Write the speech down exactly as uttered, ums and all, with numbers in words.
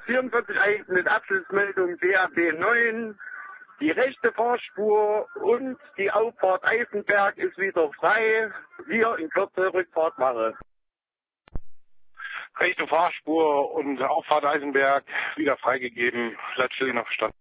vierundvierzig eins mit Abschlussmeldung D A B neun. Die rechte Fahrspur und die Auffahrt Eisenberg ist wieder frei. Wir in Kürze Rückfahrt machen. Rechte Fahrspur und Auffahrt Eisenberg wieder freigegeben. Bleibt stehen auf Stand.